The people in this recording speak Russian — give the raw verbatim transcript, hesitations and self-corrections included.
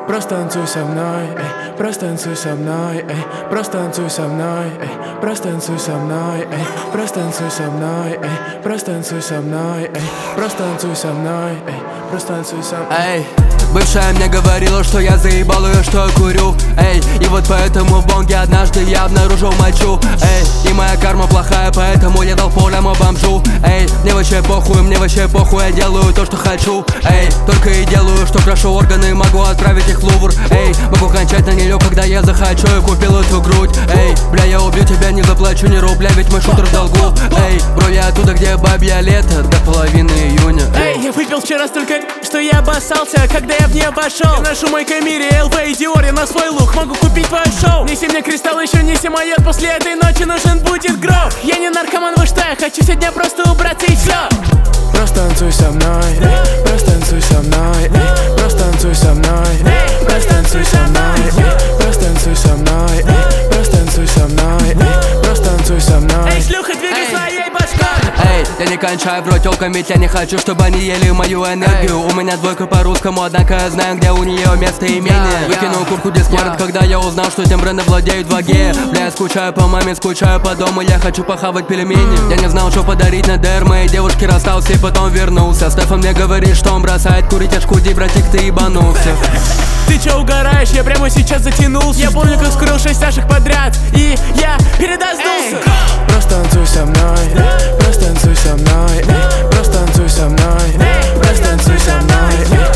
просто танцуй со мной, эй, просто танцуй со мной, эй, просто танцуй со мной, эй, просто танцуй со мной, эй, просто танцуй со мной, эй, просто танцуй со мной, эй, просто танцуй со мной, эй, просто танцуй со мной. Эй, бывшая мне говорила, что я заебал ее, что я курю. Эй, и вот поэтому в бонге однажды я обнаружил мочу. Эй, и моя карма плохая, поэтому я дал полям бомжу. Эй, мне вообще похуй, мне вообще похуй, я делаю то, что хочу. Эй, только и делаю, что крашу органы, могу отправить их в Лувр. Эй, могу кончать на нее, когда я захочу, и купил эту грудь. Эй, бля, я убью тебя, не заплачу ни рубля, ведь мой шутер в долгу. Эй, бро, я оттуда, где бабья лето, до половины июня. Эй, я выпил вчера столько, что я обоссался, когда я в нее пошел. Я ношу мой Камире, эл ви и Диор, я на свой лук могу купить твое шоу. Неси мне кристалл, еще неси моет, после этой ночи нужен будет гроб. Я не наркоман, вы что, я хочу сегодня просто убраться и все. Просто танцуй со мной, эй, просто танцуй со мной, эй, просто танцуй со мной, эй, просто танцуй со мной, эй, просто танцуй со мной, эй, просто танцуй со мной, эй, просто танцуй со мной. Эй, шлюха, двигай своей башкой. Эй, я не кончаю в рот тёлкам, ведь я не хочу, чтобы они ели мою энергию. У меня двойка по русскому, однако я знаю, где у нее место имения. Выкинул куртку Discord, когда я узнал, что этим брендом владеют два Г. Бля, я скучаю по маме, скучаю по дому, я хочу похавать пельмени. Я не знал, что подарить на ДР, моей девушке расстался и потом вернулся. Стефан мне говорит, что он бросает курить, аж куди, братик, ты ебанулся. Ты чё угораешь? Я прямо сейчас затянулся. Я помню, как скурил шесть Сашек подряд, и я передознулся. Просто танцуй со мной, просто танцуй со мной, просто танцуй со мной, просто танцуй со мной.